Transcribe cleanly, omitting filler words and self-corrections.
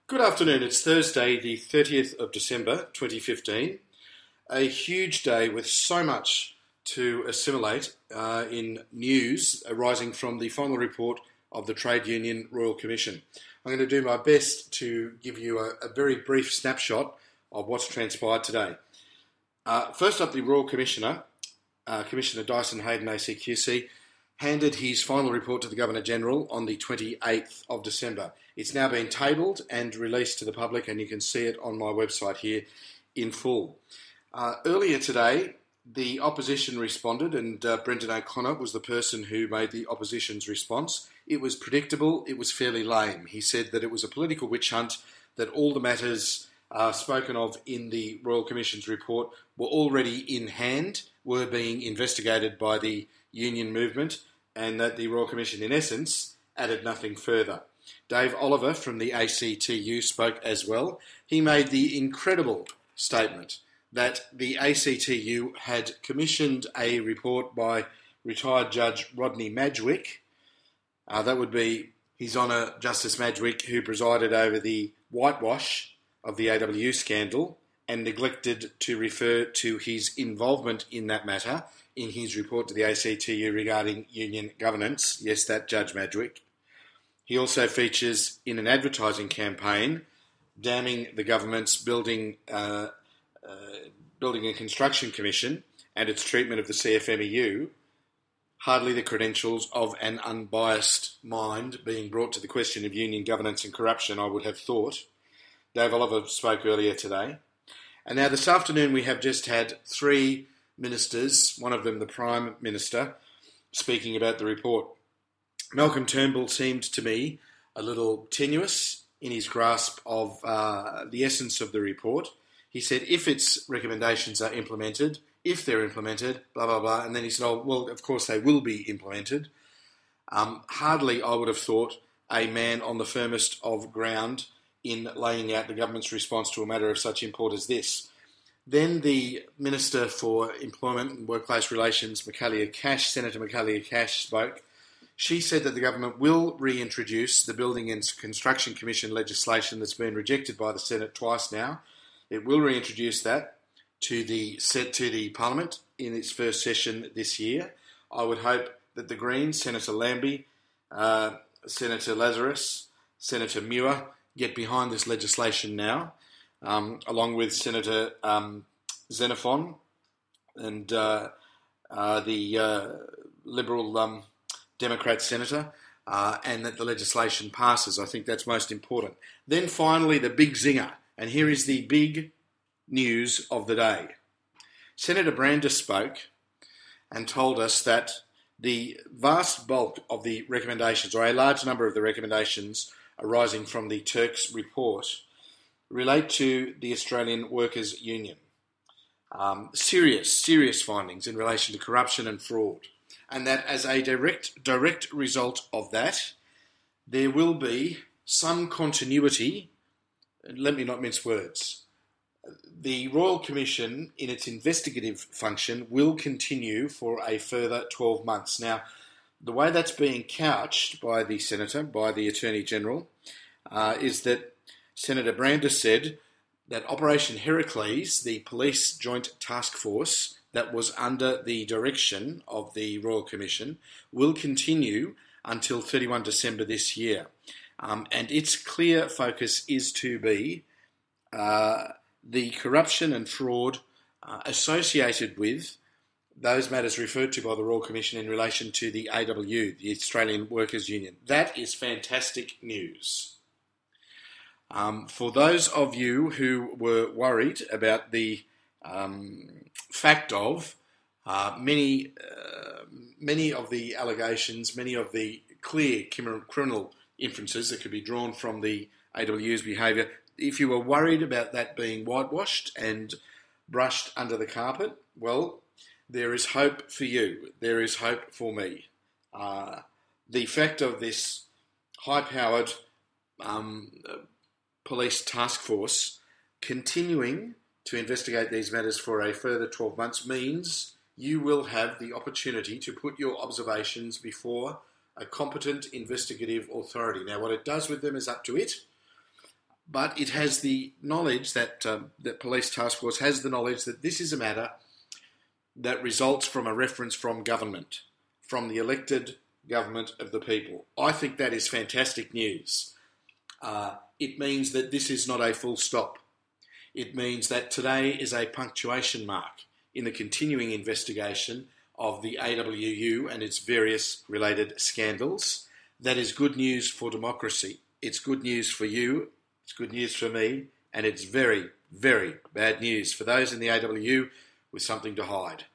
Good afternoon. It's Thursday, the 30th of December 2015. A huge day with so much to assimilate in news arising from the final report of the Trade Union Royal Commission. I'm going to do my best to give you a very brief snapshot of what's transpired today. First up, the Royal Commissioner, Commissioner Dyson Heydon ACQC, handed his final report to the Governor-General on the 28th of December. It's now been tabled and released to the public, and you can see it on my website here in full. Earlier today, the opposition responded, and Brendan O'Connor was the person who made the opposition's response. It was predictable, it was fairly lame. He said that it was a political witch hunt, that all the matters spoken of in the Royal Commission's report were already in hand, were being investigated by the union movement, and that the Royal Commission, in essence, added nothing further. Dave Oliver from the ACTU spoke as well. He made the incredible statement that the ACTU had commissioned a report by retired Judge Rodney Madgwick. That would be His Honour Justice Madgwick, who presided over the whitewash of the AWU scandal and neglected to refer to his involvement in that matter in his report to the ACTU regarding union governance. Yes, that Judge Madgwick. He also features in an advertising campaign damning the government's building and construction commission and its treatment of the CFMEU. Hardly the credentials of an unbiased mind being brought to the question of union governance and corruption, I would have thought. Dave Oliver spoke earlier today. And now this afternoon we have just had three ministers, one of them the Prime Minister, speaking about the report. Malcolm Turnbull seemed to me a little tenuous in his grasp of the essence of the report. He said if its recommendations are implemented, if they're implemented, blah, blah, blah, and then he said, oh, well, of course they will be implemented. Hardly, I would have thought, a man on the firmest of ground in laying out the government's response to a matter of such import as this. Then the Minister for Employment and Workplace Relations, Senator Michaelia Cash, spoke. She said that the government will reintroduce the Building and Construction Commission legislation that's been rejected by the Senate twice now. It will reintroduce that to the Parliament in its first session this year. I would hope that the Greens, Senator Lambie, Senator Lazarus, Senator Muir, get behind this legislation now, along with Senator Xenophon and the Liberal Democrat Senator, and that the legislation passes. I think that's most important. Then finally, the big zinger, and here is the big news of the day. Senator Brandis spoke and told us that the vast bulk of the recommendations, or a large number of the recommendations arising from the Turks report, relate to the Australian Workers' Union. Serious findings in relation to corruption and fraud. And that as a direct result of that, there will be some continuity. Let me not mince words. The Royal Commission, in its investigative function, will continue for a further 12 months. Now, the way that's being couched by the Senator, by the Attorney-General, is that Senator Brandis said that Operation Heracles, the police joint task force that was under the direction of the Royal Commission, will continue until 31 December this year. And its clear focus is to be the corruption and fraud associated with those matters referred to by the Royal Commission in relation to the AWU, the Australian Workers' Union. That is fantastic news. For those of you who were worried about the fact of many of the allegations, many of the clear criminal inferences that could be drawn from the AWU's behaviour, if you were worried about that being whitewashed and brushed under the carpet, well, there is hope for you. There is hope for me. The fact of this high-powered police task force continuing to investigate these matters for a further 12 months means you will have the opportunity to put your observations before a competent investigative authority. Now, what it does with them is up to it. but it has the knowledge that that Police Task Force has the knowledge that this is a matter that results from a reference from government, from the elected government of the people. I think that is fantastic news. It means that this is not a full stop. It means that today is a punctuation mark in the continuing investigation of the AWU and its various related scandals. That is good news for democracy. It's good news for you, it's good news for me, and it's very, very bad news for those in the AWU with something to hide.